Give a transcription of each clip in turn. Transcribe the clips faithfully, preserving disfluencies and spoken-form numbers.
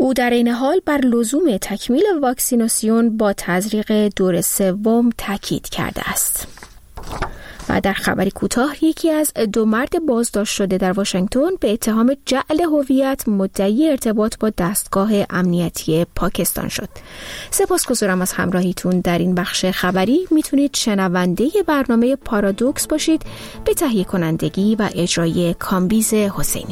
او در این حال بر لزوم تکمیل واکسیناسیون با تزریق دور سوم تاکید کرده است. و در خبری کوتاه، یکی از دو مرد بازداشت شده در واشنگتن به اتهام جعل هویت مدعی ارتباط با دستگاه امنیتی پاکستان شد. سپاسگزارم از همراهیتون در این بخش خبری. میتونید شنونده برنامه پارادوکس باشید به تهیه کنندگی و اجرای کامبیز حسینی.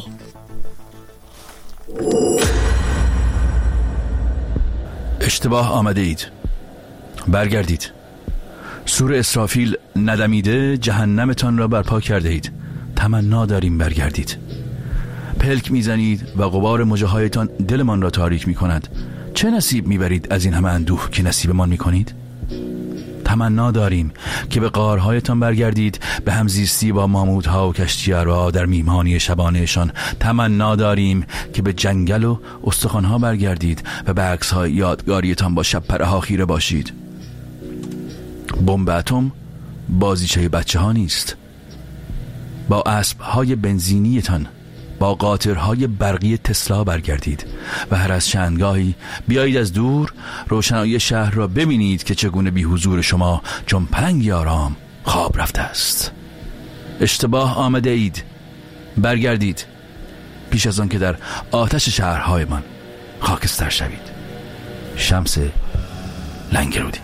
اشتباه آمده اید، برگردید. سور اسرافیل ندمیده جهنمتان را برپا کرده اید. تمنا داریم برگردید. پلک میزنید و غبار مژه‌هایتان دلمان را تاریک میکند. چه نصیب میبرید از این همه اندوه که نصیبمان میکنید؟ تمنا داریم که به غارهایتان برگردید، به همزیستی با ماموتها و کشتیارها در میهمانی شبانهشان. تمنا داریم که به جنگل و استخوانها برگردید و به عکس‌های یادگاریتان با شب پره‌ها خیره باشید. بمب اتم بازیچه بچه ها نیست. با اسب‌های بنزینیتان، با قاطرهای برقی تسلا برگردید و هر از چندگاهی بیایید از دور روشنایی شهر را ببینید که چگونه بی حضور شما چون پلنگی آرام خواب رفته است. اشتباه آمده اید، برگردید پیش از آن که در آتش شهرهایمان خاکستر شوید. شمس لنگرودی.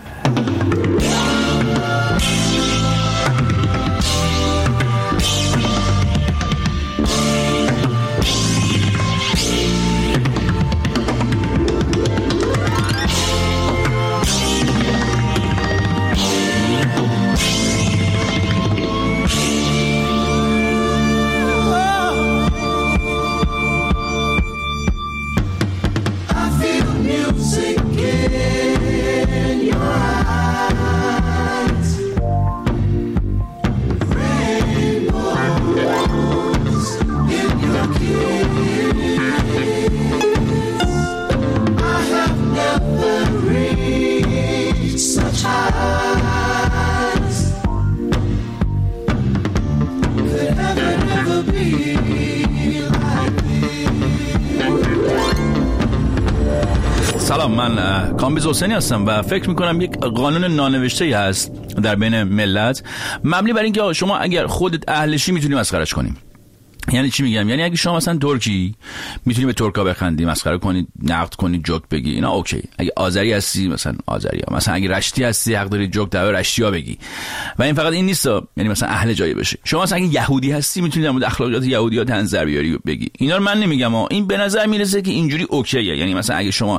سلام، من کامبیز حسینی هستم و فکر میکنم یک قانون نانوشته هست در بین ملت مبنی بر اینکه شما اگر خودت اهلشی میتونی مسخرهش کنی. یعنی چی میگم؟ یعنی اگه شما مثلا ترکی میتونی به ترکا بخندی، مسخره کنی، نقد کنی، جوک بگی، اینا اوکی. اگه آذری هستی مثلا آذریا، مثلا اگه رشتی هستی حق داری جوک در رشتیا بگی. و این فقط این نیست، یعنی مثلا اهل جایی بشه. شما مثلا اگه یهودی هستی میتونی در مورد اخلاقیات یهودی‌ها طنز در بیاری بگی. اینا رو من نمیگم، این به نظر میرسه که اینجوری اوکیه. یعنی مثلا اگه شما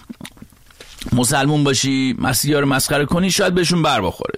مسلمون باشی مسیحا رو مسخره کنی شاید بهشون بر بخوره.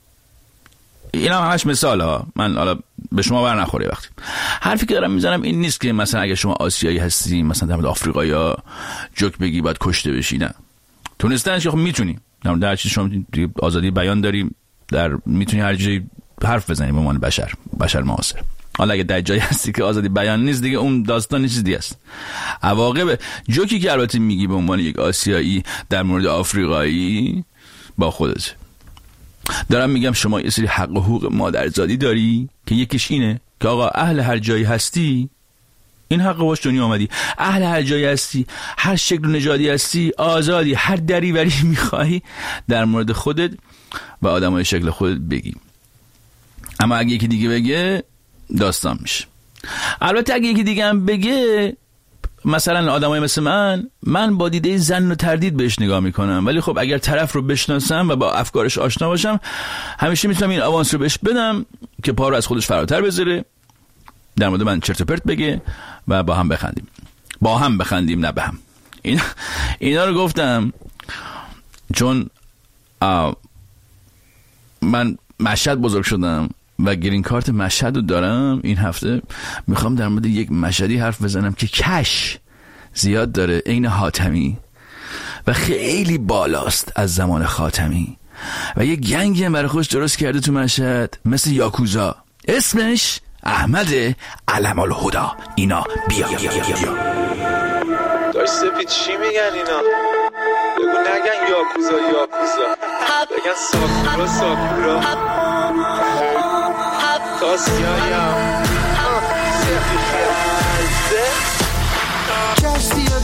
اینا همش مثال ها، من حالا به شما بر نخوره. وقتی حرفی که دارم میزنم این نیست که مثلا اگه شما آسیایی هستی مثلا در مورد آفریقایی‌ها جوک بگی باید کشته بشی. نه، تونستنش که خب میتونی در مورد هر چیز شما آزادی بیان داری، در میتونی هر جایی حرف بزنی به عنوان بشر بشر معاصر. حالا اگه در جایی هستی که آزادی بیان نیست دیگه اون داستان چیز دیگه است. عواقب جوکی که البته میگی به عنوان یک آسیایی در مورد آفریقایی با خودت. دارم میگم شما یه سری حق و حقوق مادرزادی داری که یکیش اینه که آقا اهل هر جایی هستی این حق باش دنیا آمدی، اهل هر جایی هستی، هر شکل و نژادی هستی، آزادی، هر دریوری میخوای در مورد خودت و آدمای شکل خودت بگی. اما اگه یکی دیگه بگه داستان میشه. البته اگه یکی دیگه هم بگه، مثلا آدمای مثل من من با دیده ظن و تردید بهش نگاه میکنم، ولی خب اگر طرف رو بشناسم و با افکارش آشنا باشم همیشه میتونم این آوانس رو بهش بدم که پا رو از خودش فراتر بذاره، در مورد من چرت و پرت بگه و با هم بخندیم. با هم بخندیم نه به هم. این اینا رو گفتم چون من مشهد بزرگ شدم و گرین کارت مشهد رو دارم. این هفته میخوام در مورد یک مشهدی حرف بزنم که کش زیاد داره، عین حاتمی و خیلی بالاست از زمان خاتمی و یه گنگی هم برای خودش درست کرده تو مشهد مثل یاکوزا، اسمش احمد علم الهدا. اینا بیا بیا بیا بیا داشت سپید چی میگن اینا؟ بگو نگن یاکوزا یاکوزا، بگن ساکورا ساکورا کشتی و دنه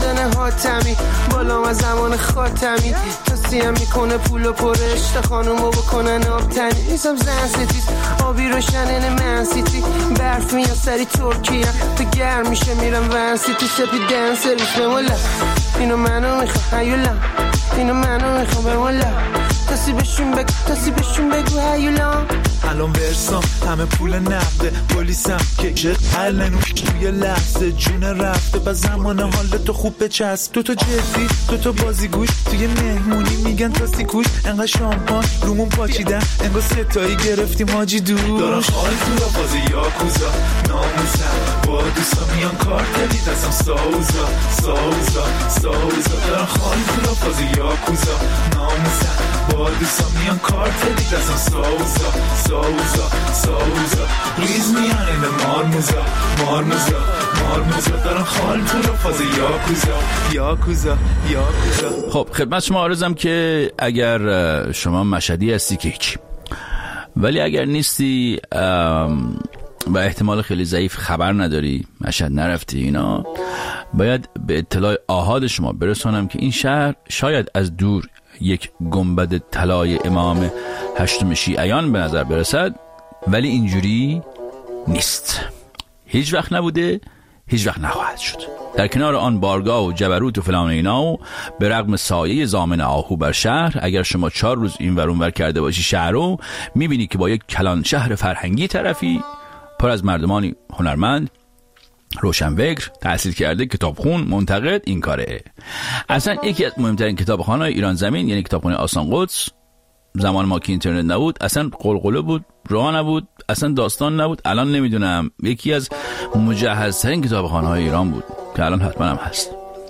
حاتمی بالام از زمان خاتمی توصیم میکنه پول و پرشت خانومو بکنن آبتنی نیستم زن ستیز آبی روشنن من سیتی برف میاد سری ترکیه تو گرم میشه میرم ون سیتی سپی دن سرویس بمولا اینو منو میخوام هیولا اینو منو میخوام بمولا تاسی بشون بگو تاسی بشون بگو هیولا الان برسام همه پول نقده پلیسم که چه حل توی لحظه جون رفته با زمان حال تو خوب بچسب تو تو جدی تو تو بازیگوش توی مهمونی میگن تاسی کوش انقدر شامپان رومون پاچیدن انگار ستایی گرفتیم حاجی دوش دارم حال تو را بازی یاکوزا ناموزم با دوستا میان کارتلی دستم ساوزا ساوزا ساوزا دارم حال تو را بازی یاکوزا ناموزم با دوستا میان کارتلی دستم ساوزا ساوزا ساوزا ریز میان این مارموزا مارموزا مارموزا دارم خال تو رو فاز یاکوزا یاکوزا یاکوزا. خب خدمت شما عرضم که اگر شما مشهدی هستی که هیچ، ولی اگر نیستی و احتمال خیلی ضعیف خبر نداری مشهد نرفتی اینا، باید به اطلاع آحاد شما برسانم که این شهر شاید از دور یک گنبد طلای امام هشتم شیعیان به نظر برسد، ولی اینجوری نیست، هیچ وقت نبوده، هیچ وقت نخواهد شد. در کنار آن بارگاه و جبروت و فلان اینا و به رغم سایه زامن آهو بر شهر، اگر شما چهار روز این ور اون ور کرده باشی شهر رو، میبینی که با یک کلان شهر فرهنگی طرفی پر از مردمانی هنرمند، روشنفکر، تحصیل کرده، کتابخون، منتقد، این کاره. اصلا یکی از مهمترین کتابخانه‌های ایران زمین یعنی کتابخانه آستان قدس، زمان ما که اینترنت نبود اصلا قلقله بود، راه نبود، اصلا داستان نبود. الان نمیدونم یکی از مجهزترین کتابخانه‌های ایران بود که الان حتما هم هست.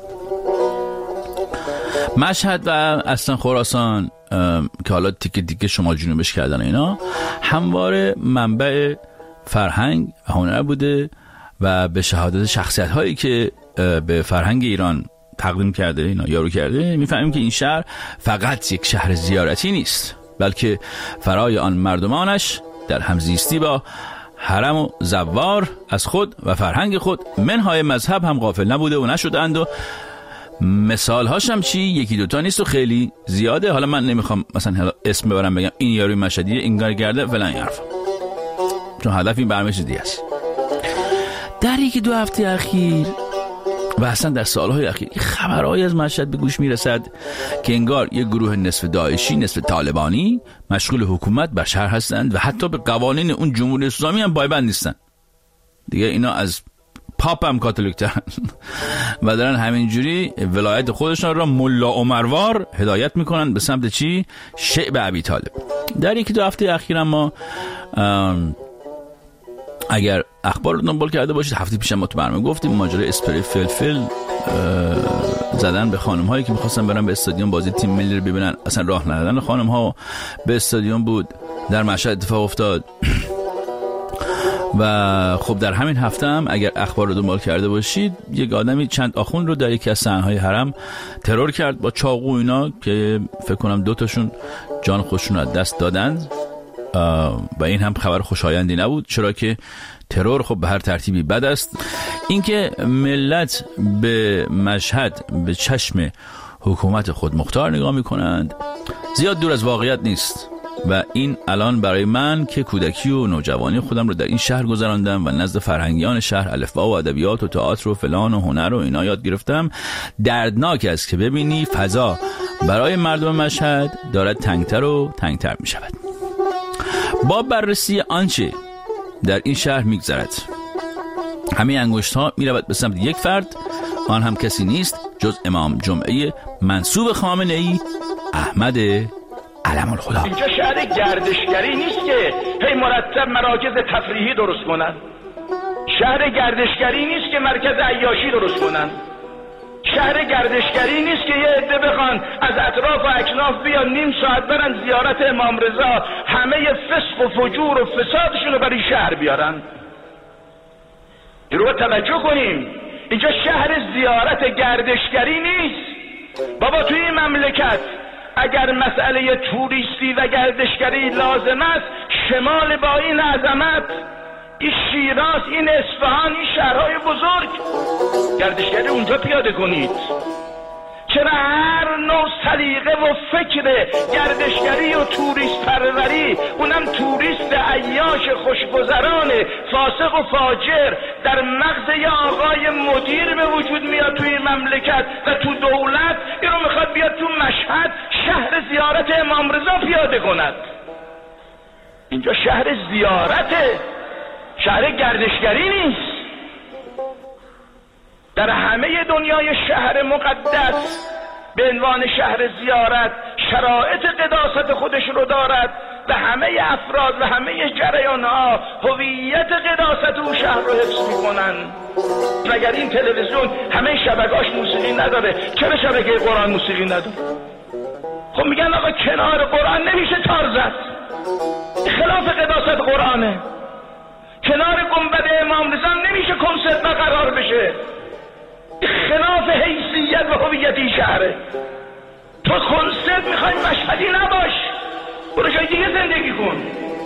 مشهد و اصلا خراسان که حالا تیکه تیکه شمال جنوبش کردن اینا، همواره منبع فرهنگ و هنر بوده و به شهادت شخصیت هایی که به فرهنگ ایران تقدیم کرده اینا یارو کرده، میفهمیم که این شهر فقط یک شهر زیارتی نیست، بلکه فرای آن مردمانش در همزیستی با حرم و زوار از خود و فرهنگ خود منهای مذهب هم غافل نبوده و نشدند. و مثال هاشم چی یکی دوتا نیست و خیلی زیاده. حالا من نمیخوام مثلا اسم ببرم بگم این یاروی مشهدیه این کار کرده فلان حرف، چون هدف این برنامه چیز دیگه است. در یکی دو هفته اخیر و اصلا در سالهای اخیر خبرهایی از مشهد به گوش میرسد که انگار یک گروه نصف داعشی نصف طالبانی مشغول حکومت بر شهر هستند و حتی به قوانین اون جمهوری اسلامی هم پایبند نیستن دیگه. اینا از پاپ هم کاتولیک‌ترن و دارن همینجوری ولایت خودشان را ملا عمروار هدایت میکنن به سمت چی؟ شعب ابی طالب. در یکی دو هفته اخیر ما اگر اخبار رو دنبال کرده باشید، هفته پیش ما تو برنامه گفتیم ماجرای اسپری فلفل زدن به خانم هایی که میخواستن برن به استادیوم بازی تیم ملی رو ببینن، اصلا راه ندادن خانم ها به استادیوم بود، در مشهد اتفاق افتاد. و خب در همین هفته هم اگر اخبار رو دنبال کرده باشید، یک آدمی چند آخوند رو در یکی از صحنه‌های حرم ترور کرد با چاقو اینا که فکر کنم دو تاشون جان خودشون رو از دست دادن و این هم خبر خوشایندی نبود، چرا که ترور خب به هر ترتیبی بد است. اینکه ملت به مشهد به چشم حکومت خود مختار نگاه میکنند زیاد دور از واقعیت نیست و این الان برای من که کودکی و نوجوانی خودم رو در این شهر گذراندم و نزد فرهنگیان شهر الفبا و ادبیات و تئاتر و فلان و هنر و اینا یاد گرفتم، دردناک است که ببینی فضا برای مردم مشهد دارد تنگتر و تنگتر می شود. با بررسی آنچه در این شهر میگذرد، همه انگشت ها می رود به سمت یک فرد، آن هم کسی نیست جز امام جمعه منسوب خامنه ای احمد علم الخدا. اینجا شهر گردشگری نیست که هی مرتب مراکز تفریحی درست کنن، شهر گردشگری نیست که مرکز عیاشی درست کنن، شهر گردشگری نیست که یه عده بخوان از اطراف و اکناف بیان نیم ساعت برن زیارت امام رضا همه فسق و فجور و فسادشون رو برای شهر بیارن. این رو توجه کنیم، اینجا شهر زیارت گردشگری نیست. بابا توی این مملکت اگر مسئله توریستی و گردشگری لازم است، شمال با این عظمت، این شیراز، این اصفهان، این شهرهای بزرگ، گردشگری اونجا پیاده کنید. چرا هر نوع سلیقه و فکر گردشگری و توریست پروری، اونم توریست عیاش خوشگذران فاسق و فاجر، در مغز یه آقای مدیر به وجود میاد توی مملکت و تو دولت، اینو میخواد بیاد تو مشهد شهر زیارت امام رضا پیاده کند. اینجا شهر زیارته، شهر گردشگری نیست. در همه دنیای شهر مقدس به عنوان شهر زیارت شرایط قداست خودش رو دارد و همه افراد و همه جریان‌ها هویت قداست اون شهر رو حفظ می‌کنن. مگر این تلویزیون همه شبکه‌اش موسیقی نداره؟ چرا شبکه قرآن موسیقی نداره؟ خب میگن آقا کنار قرآن نمیشه تار زد، خلاف قداست قرآنه. کنار گنبد امام رضا نمیشه کنسرت برقرار بشه، خلاف حیثیت و هویت این شهره. تو کنسرت میخوای مشهدی نباش، برو جای دیگه زندگی کن.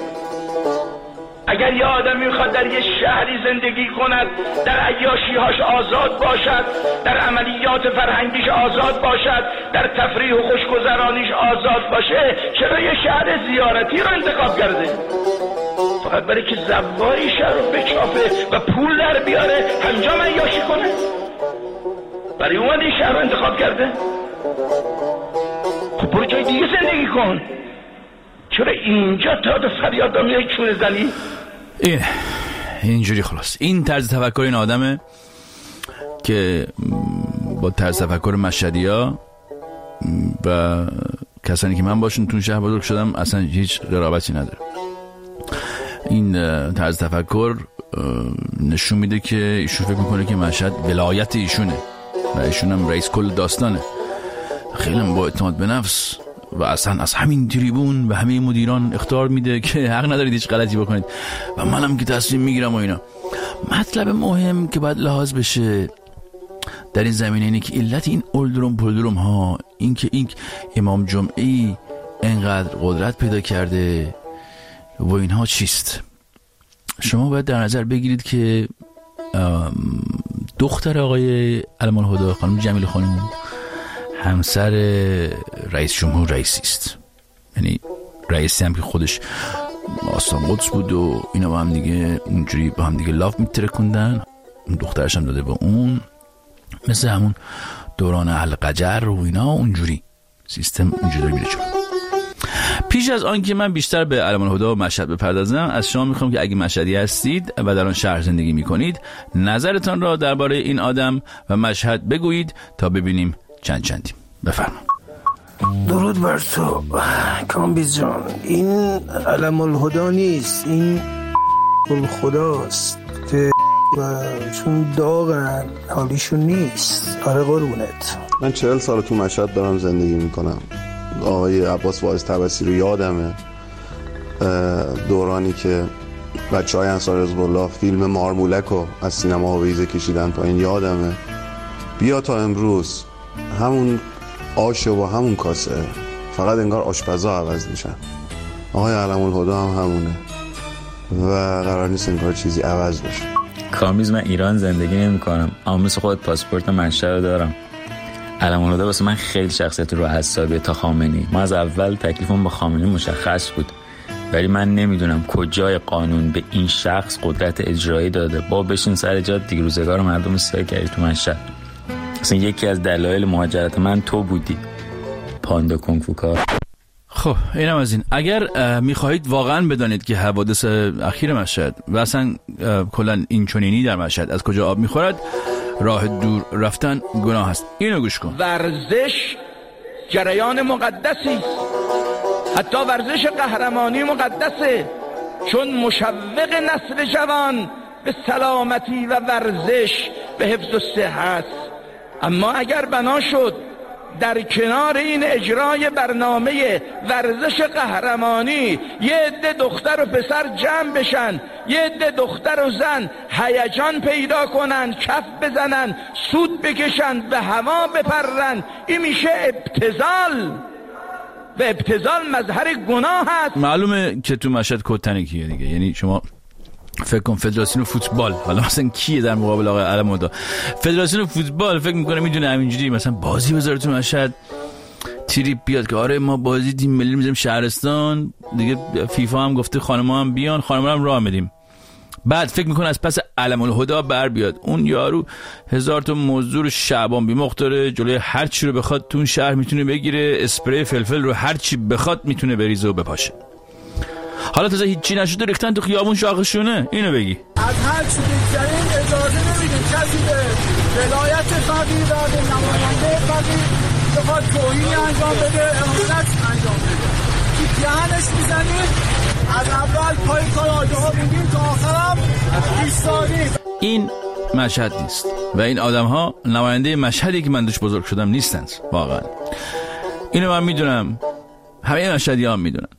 اگر یه آدمی میخواد در یه شهری زندگی کند، در عیاشی‌هاش آزاد باشد، در عملیات فرهنگیش آزاد باشد، در تفریح و خوشگذرانیش آزاد باشه، چرا یه شهر زیارتی رو انتخاب کرده؟ فقط برای که زواری شهر رو بچافه و پول در بیاره همجا عیاشی کنه؟ برای اومد این شهر رو انتخاب کرده؟ خب برو جای دیگه زندگی کن. چرا اینجا تا دو فریاد دامی یک چونه زنی؟ این اینجوری خلاص این طرز تفکر این آدمه که با طرز تفکر مشهدی‌ها و کسانی که من باشون تو شهر بزرگ شدم اصلا هیچ قرابتی نداره. این طرز تفکر نشون میده که ایشون فکر میکنه که مشهد ولایت ایشونه و ایشون هم رئیس کل داستانه. خیلی با اعتماد به نفس و اصلا از همین تریبون و همه مدیران اخطار میده که حق ندارید هیچ غلطی بکنید و منم که تصمیم میگیرم و اینا. مطلب مهم که باید لحاظ بشه در این زمینه اینه که علت این اولدروم پولدروم ها، این که این امام جمعی انقدر قدرت پیدا کرده و اینها چیست. شما باید در نظر بگیرید که دختر آقای علم الهدی خانم جمیل خانم همسر رئیس جمهور رئیسی است، یعنی رئیسی هم که خودش آستان قدس بود و اینا با هم دیگه اونجوری با هم دیگه لاف میترکوندن. اون دخترش هم داده به اون، مثل همون دوران اهل قجر و اینا، اونجوری سیستم اونجوری میره چون. پیش از آن که من بیشتر به علم الهدی و مشهد بپردازم، از شما میخوام که اگه مشهدی هستید و در آن شهر زندگی میکنید، نظرتان را درباره این آدم و مشهد بگویید تا ببینیم چند چندیم. بفرما. درود بر تو کامبیز جان. این علم الهدی نیست، این گل خداست که و چون داغن حالیشون نیست. آره قربونت. من چهل سال تو مشهد دارم زندگی میکنم. آقای عباس واعظ طبسی رو یادمه، دورانی که بچه های انصار حزب الله فیلم مارمولک رو از سینما هویزه کشیدن پایین یادمه. بیا تا امروز همون آش و همون کاسه، فقط انگار آشپزا عوض میشن. آقای علم الهدی هم همونه و قرار نیست انگار چیزی عوض بشه. کامیز من ایران زندگی نمی کنم، اما مثل خود پاسپورت مشهد رو دارم. علم الهدی واسه من خیلی شخصیت رو حسابیه تا خامنه‌ای. ما از اول تکلیفمون با خامنه‌ای مشخص بود، ولی من نمیدونم کجای قانون به این شخص قدرت اجرایی داده. با بشین سر جات دیگه، روزگار مردم رو سیاه کردی تو مشهد. اصلا یکی از دلایل مهاجرت من تو بودی، پاندا کنگفو کار. خب اینم از این. اگر میخواهید واقعا بدانید که حوادث اخیر مشهد و اصلا کلا این چنینی در مشهد از کجا آب میخورد، راه دور رفتن گناه است. اینو گوش کن. ورزش جریان مقدسی، حتی ورزش قهرمانی مقدسه، چون مشوق نسل جوان به سلامتی و ورزش به حفظ و صحت. اما اگر بنا شد در کنار این اجرای برنامه ورزش قهرمانی یه عده دختر و پسر جمع بشن، یه عده دختر و زن هیجان پیدا کنن، کف بزنن، سود بکشن، به هوا بپرن، این میشه ابتذال و ابتذال مظهر گناه هست. معلومه که تو مشهد کد تنکیه دیگه. یعنی شما فکر کنم فدراسیون فوتبال، حالا مثلا کیه در مقابل آقای علم‌الهدی، فدراسیون فوتبال فکر میکنه میدونه همینجوری مثلا بازی بذاره تو مشهد، تریپ بیاد که آره ما بازی تیم ملی میذاریم شهرستان دیگه، فیفا هم گفته خانم‌ها هم بیان، خانم‌ها هم راه میدیم. بعد فکر میکنه از پس علم‌الهدی بر بیاد، اون یارو هزار تا مزدور شعبان بیمخ داره، جلوی هر چی رو بخواد تو اون شهر میتونه بگیره، اسپری فلفل رو هر چی بخواد میتونه بریزه و بپاشه. حالا تازه هیچی نشده ریختن تو خیابون شاخشونه. اینو بگی از هر چی بگذاریم اجازه نمیدیم کسی به ولایت فقیه و به نماینده فقیه بخواد توهینی انجام بده، اهانت انجام بده. تو دهنش میزنیم، از اول پای کار آجاها میگیم تا آخرم ایستادیم. این مشهد نیست و این آدم ها نماینده مشهدی که من دوش بزرگ شدم نیستند واقعا. اینو من میدونم، همه مشهدی ها میدونن.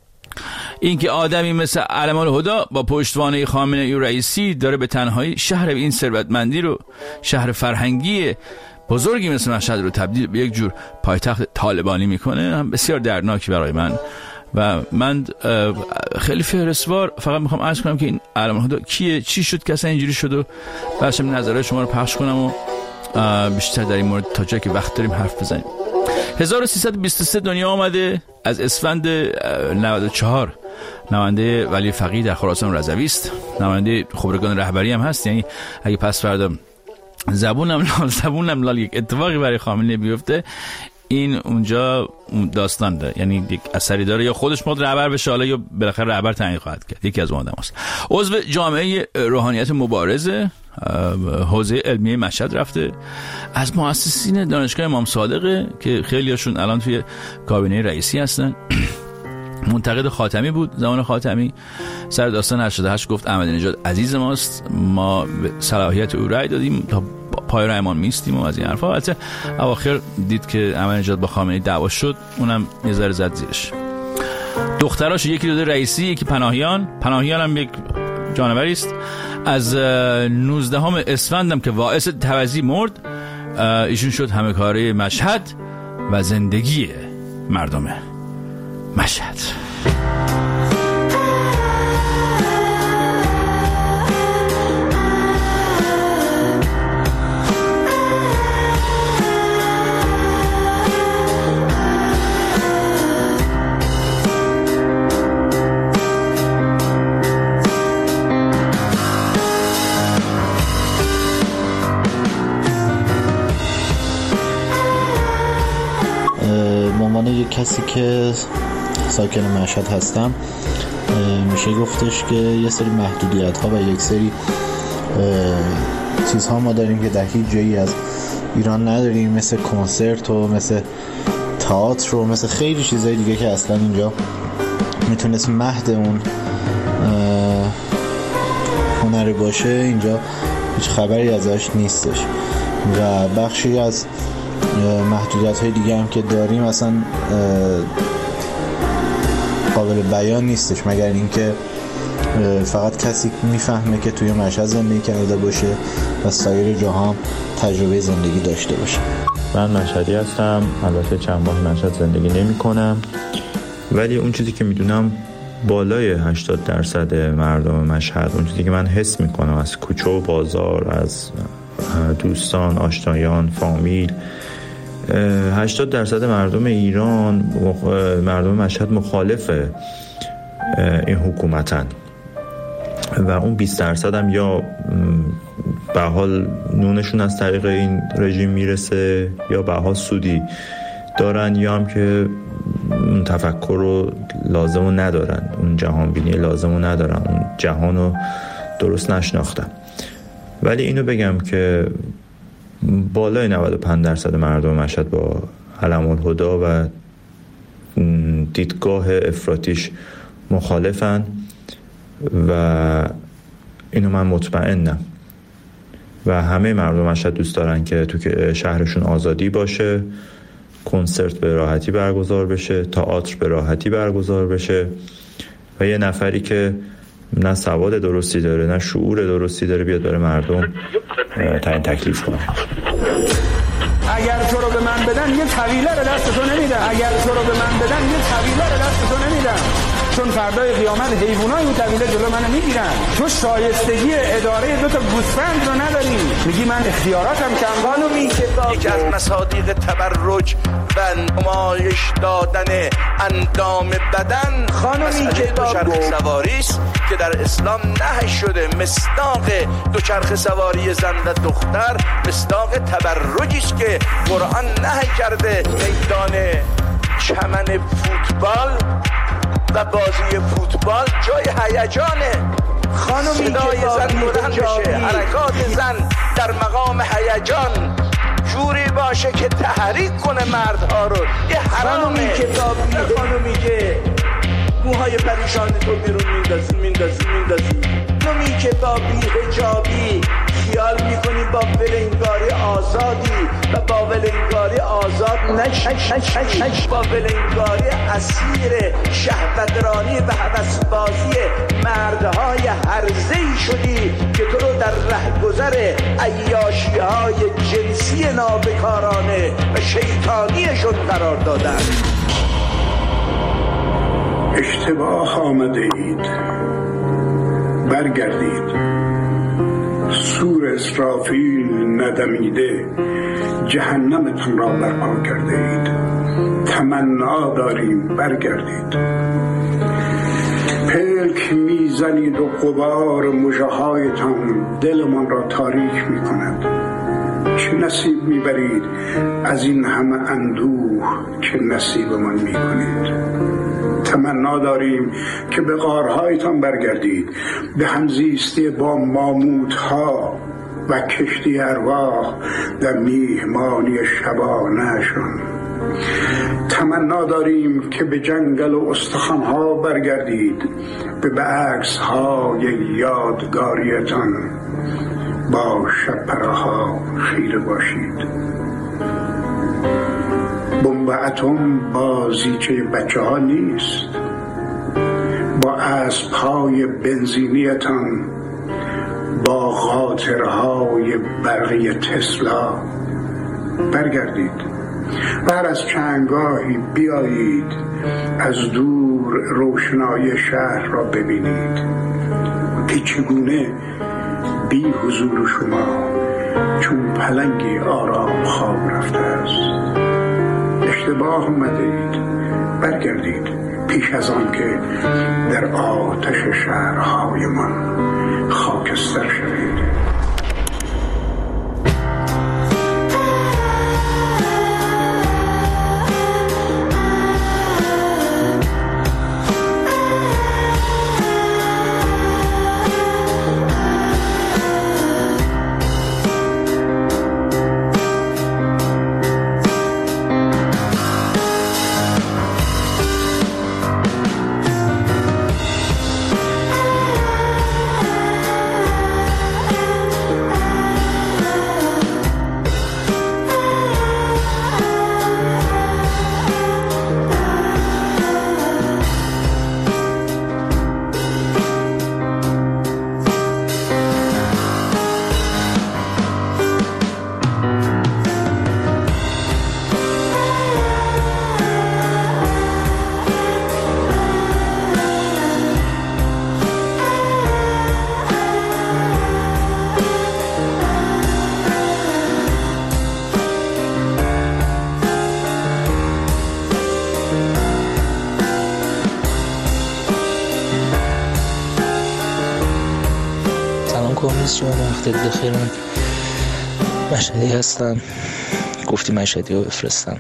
این که آدمی مثل علم‌الهدی با پشتوانه خامنه‌ای و رئیسی داره به تنهایی شهر این ثروتمندی رو، شهر فرهنگی بزرگی مثل مشهد رو تبدیل به یک جور پایتخت طالبانی میکنه، هم بسیار دردناکی برای من. و من خیلی فهرستوار فقط میخوام عرض کنم که این علم‌الهدی کیه، چی شد که اصلا اینجوری شد و بعدش نظرهای شما رو پخش کنم و بیشتر در این مورد تا جایی که وقت داریم حرف بزنیم. هزار و سیصد و بیست و سه دنیا آمده، از اسفند نود و چهار نماینده ولی فقیه در خراسان رضوی است، نماینده خبرگان رهبری هم هست. یعنی اگه پس فردا زبونم لال زبونم لال یک اتفاقی برای خامنه‌ای بیفته، این اونجا داستان داره، یعنی یک اثری داره، یا خودش مد رهبر بشه حالا یا بالاخره رهبر تعیین خواهد کرد. یکی از اون آدماست. عضو جامعه روحانیت مبارزه حوزه علمیه مشهد رفته، از مؤسسین دانشگاه امام صادقه که خیلی هاشون الان توی کابینه رئیسی هستن. منتقد خاتمی بود زمان خاتمی، سر داستان هشتاد و هشت گفت احمدی نژاد عزیز ماست، ما به صلاحیت او رأی دادیم تا پای رأیمان میستیم و از این حرفا. البته اواخر دید که احمدی نژاد با خامنه‌ای دعوا شد، اونم یه ذره زد زیرش. دختراش یکی داده رئیسی، یکی پناهیان. پناهیان هم یک جانوری است. از نوزدهم اسفندم که واعظ توزیع مرد، ایشون شد همه کاره مشهد و زندگی مردم مشهد. یک کسی که ساکن مشهد هستم، میشه گفتش که یه سری محدودیت ها و یک سری چیزها ما داریم که در هیچ جایی از ایران نداریم، مثل کنسرت و مثل تئاتر و مثل خیلی چیزهای دیگه که اصلا اینجا میتونست مهد اون هنر باشه، اینجا هیچ خبری ازش نیستش. و بخشی از محدودیت های دیگه هم که داریم اصلا قابل بیان نیستش، مگر اینکه فقط کسی میفهمه که توی مشهد زندگی کرده باشه و سایر جاها تجربه زندگی داشته باشه. من مشهدی هستم، البته چند ماه مشهد زندگی نمی کنم، ولی اون چیزی که میدونم بالای هشتاد درصد مردم مشهد، اون چیزی که من حس میکنم از کوچه و بازار، از دوستان، آشنایان، فامیل، هشتاد درصد مردم ایران، مردم مشهد مخالف این حکومتن و اون بیست درصد هم یا به حال نونشون از طریق این رژیم میرسه یا به حال سودی دارن، یا هم که اون تفکر رو لازم رو ندارن، اون جهان بینی لازم رو ندارن، اون جهان رو درست نشناختن. ولی اینو بگم که بالای نود و پنج درصد مردم مشهد با علم‌الهدی و دیدگاه افراطیش مخالفن و اینو من مطمئنم. و همه مردم مشهد دوست دارن که تو شهرشون آزادی باشه، کنسرت به راحتی برگزار بشه، تئاتر به راحتی برگزار بشه و یه نفری که نه سواد درستی داره نه شعور درستی داره بیاد برای مردم تعیین تکلیف کنه. اگر تو رو به من بدن یه طویله رو دست تو نمیدم، اگر تو رو به من بدن یه طویله رو دست تو نمیدم. چون فردای قیامت حیوانای اون قبیله جلو منو میگیرن. تو شایستگی اداره دو تا گوسفند رو نداری، میگی من اختیاراتم کم. خانومی که یکی از مصادیق تبرج و نمایش دادن اندام بدن خانومی که دوچرخه سواری است که در اسلام نهی شده. مصداق دوچرخه سواری زن و دختر مصداق تبرجی است که قرآن نهی کرده. میدان چمن فوتبال و بازی فوتبال جای هیجانه. خانومی صدای زن بلند بشه، حرکات زن در مقام هیجان جوری باشه که تحریک کنه مردها رو. یه حرامی که تابی، خانومی که موهای پریشان تو بیرون میندازی میندازی میندازی خانومی که با بی حجابی خیال میکنی با ولنگاری آزادی و با ولنگاری آزاد نش با ولنگاری اسیر شهوترانی و هوسبازی مردهای هرزه‌ای شدی که تو رو در رهگذر عیاشی های جنسی نابکارانه و شیطانیشون قرار دادن. اشتباه آمده اید، برگردید. سور اسرافیل ندمیده جهنمتون را برپا کرده اید. تمنا داریم برگردید. پلک میزنید و غبار مژه‌هایتان دلمان را تاریک میکند. چه نصیب میبرید از این همه اندوه که نصیبمان میکنید. تمنا داریم که به غارهایتان برگردید، به همزیستی با ماموتها و کشتی ارواح در میهمانی شبانه‌شان. تمنا داریم که به جنگل و استخوان‌ها برگردید، به عکس‌های یادگاریتان با شب‌پره‌ها خیره باشید. بمب اتم بازیچه بچه ها نیست. با اسب‌های بنزینیتان، با خاطرهای برقی تسلا برگردید و هر از چندگاهی بیایید از دور روشنایی شهر را ببینید که چگونه بی حضور شما چون پلنگی آرام خواب رفته است. اشتباه اومده اید، برگردید پیش از آن که در آتش شهرهایمان خاکستر شوید. شما وقتت بخیر. من مشهدی هستم. گفتی مشهدی رو بفرستم.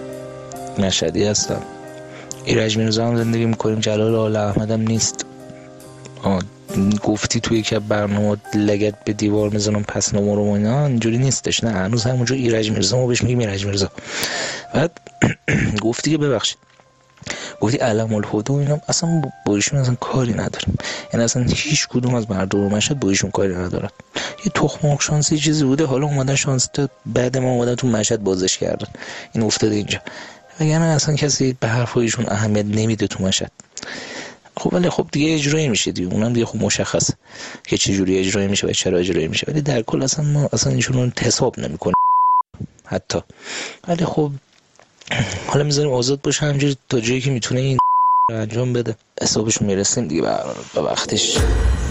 مشهدی هستم. ایرج میرزا هم زندگی میکنیم. جلال آل احمد هم نیست. آه. گفتی توی که برنامه لگت به دیوار میزنم پس نمارم و اینا، اینجوری نیستش. نه، هنوز همونجا ایرج میرزا ما بهش میگیم ایرج میرزا. بعد گفتی که ببخشید، گفتی علم الهدى اینا، اصلا با ایشون اصلا کاری نداریم. یعنی اصلا هیچ کدوم از مردم مشهد با ایشون کاری ندارن. یه تخم مرغ شانسی چیزی بوده، حالا اومدن شانس تا بعد ما اومدن تو مشهد بازش کردن، این افتاده اینجا. وگرنه اصلا کسی به حرفایشون اهمیت نمیده تو مشهد. خب ولی خب دیگه اجرایی میشه دیگه، اونم دیگه خب مشخصه که چه جوری اجرایی میشه و چرا اجرایی میشه، ولی در کل اصلا ما اصلا ایشون رو حساب نمیکنیم حتی. ولی خب حالا میذاریم آزاد باشه همینجوری تا جایی که میتونه این انجام بده. حسابشون میرسیم دیگه به وقتش.